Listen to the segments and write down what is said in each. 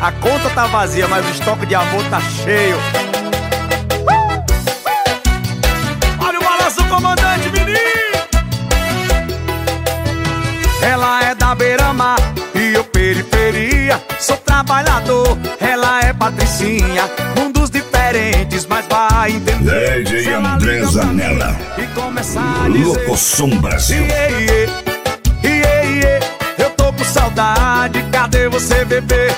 A conta tá vazia, mas o estoque de amor tá cheio. Olha o balanço, comandante, menino. Ela é da beira-mar e eu periferia. Sou trabalhador, ela é patricinha. Mundos diferentes, mas vai entender. DJ André Zanella, e começar a dizer: Locosom Brasil. Eu tô com saudade, cadê você, bebê?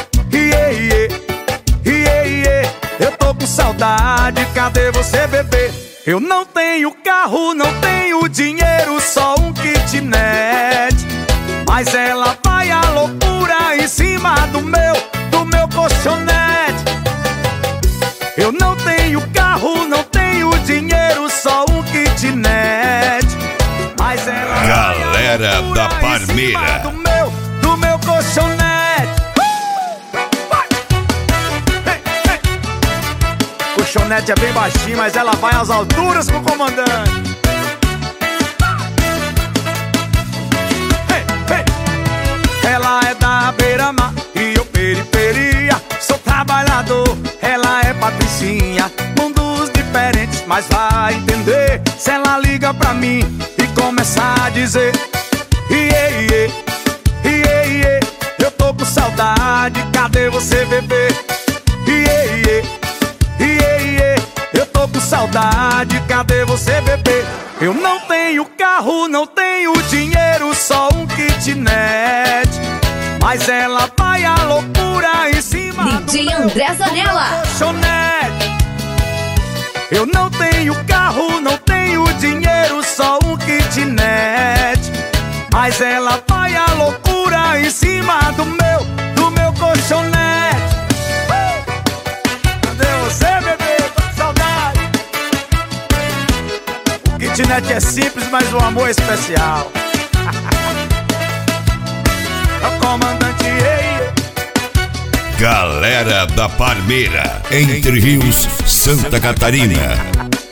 Eu tô com saudade, cadê você, bebê? Eu não tenho carro, não tenho dinheiro, só um kitnet. Mas ela vai à loucura em cima do meu colchonete. Eu não tenho carro, não tenho dinheiro, só um kitnet. Mas ela Galera vai da à loucura Parmeira. em cima do meu colchonete. O colchonete é bem baixinho, mas ela vai às alturas com o comandante. Ela é da beira-mar e eu periferia. Sou trabalhador, ela é patricinha. Mundos diferentes, mas vai entender se ela liga pra mim e começar a dizer: eu tô com saudade, cadê você, bebê? Eu tô com saudade, cadê você, bebê? Eu não tenho carro, não tenho dinheiro, só um kitnet. Mas ela vai à loucura em cima DJ André Zanella. colchonete. Eu não tenho carro, não tenho dinheiro, só um kitnet. Mas ela vai à loucura em cima do meu colchonete. Cadê você, bebê? Tô com saudade. O kitnet é simples, mas o amor é especial. É o comandante, Galera da Parmeira, Entre Rios, Santa Catarina.